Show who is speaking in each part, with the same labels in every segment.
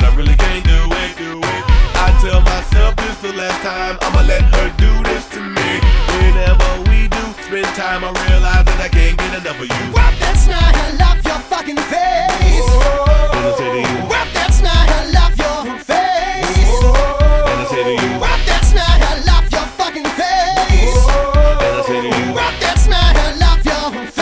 Speaker 1: I really can't do it. I tell myself this the last time, I'ma let her do this to me. Whenever we do spend time, I realize that I can't get enough of you.
Speaker 2: Rub that smile off your fucking face.
Speaker 1: Then I say to you,
Speaker 2: Rub that smile off your face.
Speaker 1: then I say to you,
Speaker 2: Rub that smile off your fucking face.
Speaker 1: then I say to you.
Speaker 2: Rub that smile off your face.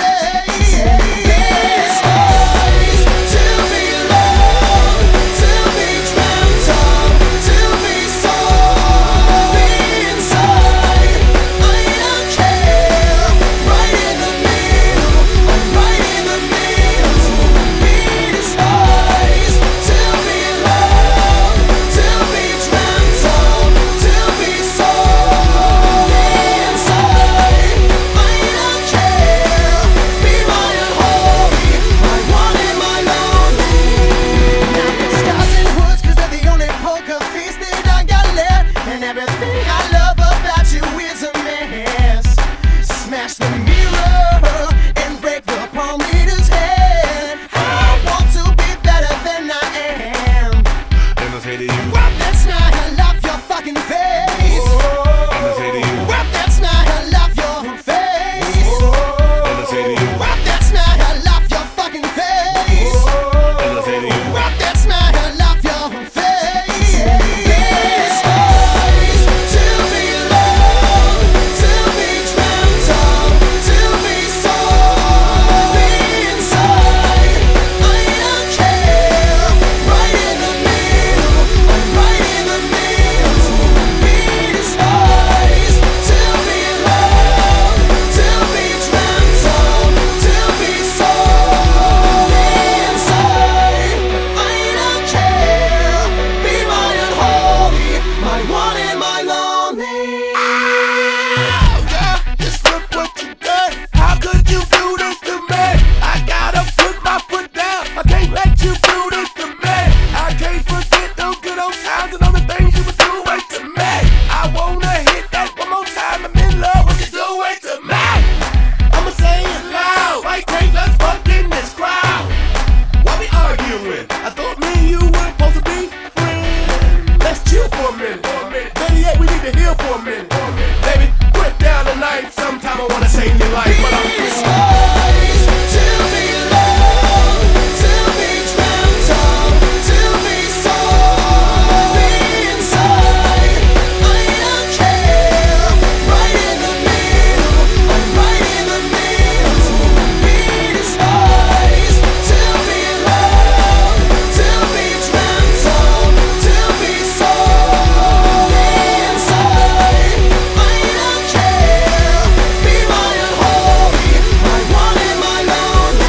Speaker 2: It's nice to be loved, to be dreamt of, to be sold inside. I don't care. Right in the middle, I'm right in the middle. To be despised, to be loved, to be dreamt of, to be sold inside. I don't care. Be my unholy, my one and my lonely. Now the stars and hoods, 'cause they're the only poker face that I got left. And everything I love about you is a mess. Smash the mirror and break the palm reader's head. I want to be better than I am.
Speaker 1: Then I say to you,
Speaker 2: Rub that smile off your fucking face.
Speaker 1: then I say to you,
Speaker 2: Rub that smile off your face.
Speaker 1: then I say to you,
Speaker 2: Rub that smile off your fucking face.
Speaker 1: then I say to you.
Speaker 2: Rub that smile off your face. It's nice to be loved, to be dreamt of, to be sold inside. I don't care. Right in the middle, I'm right in the middle. To be despised, to be loved, to be dreamt of, to be sold inside. I don't care. Be my unholy, my one and my lonely.
Speaker 1: Yeah, just look what you done. How could you do this to me? I gotta put my foot down. I can't let you do this to me. I can't forget those good old times and all the things you were doing to me. I wanna hit that one more time. I'm in love with you doing to me. I'ma say it loud. Like, hey, let's fuck in this crowd. What we arguing? I thought me and you were supposed to be friends. Let's chill for a minute. Better yet, we need to heal for a minute. Baby, put down the knife. Sometime I wanna save your life, but I'm
Speaker 2: It's nice to be loved, to be dreamt of, to be sold inside. I don't care. Right in the middle, I'm right in the middle. To be despised, to be loved, to be dreamt of, to be sold inside. I don't care. Be my unholy, my one and my lonely.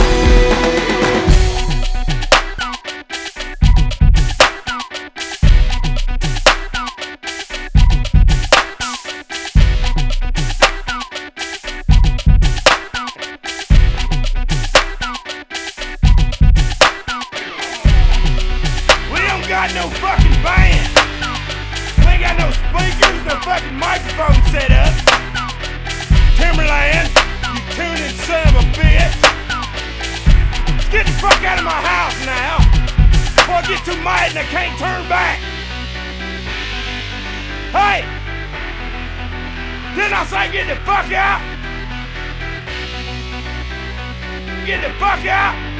Speaker 3: We don't got no fucking band. We ain't got no speakers, no fucking microphone set up. Timberland, you tuning son of a bitch. Get the fuck out of my house now. Before I get too mad and I can't turn back. Hey! Didn't I say get the fuck out? Get the fuck out!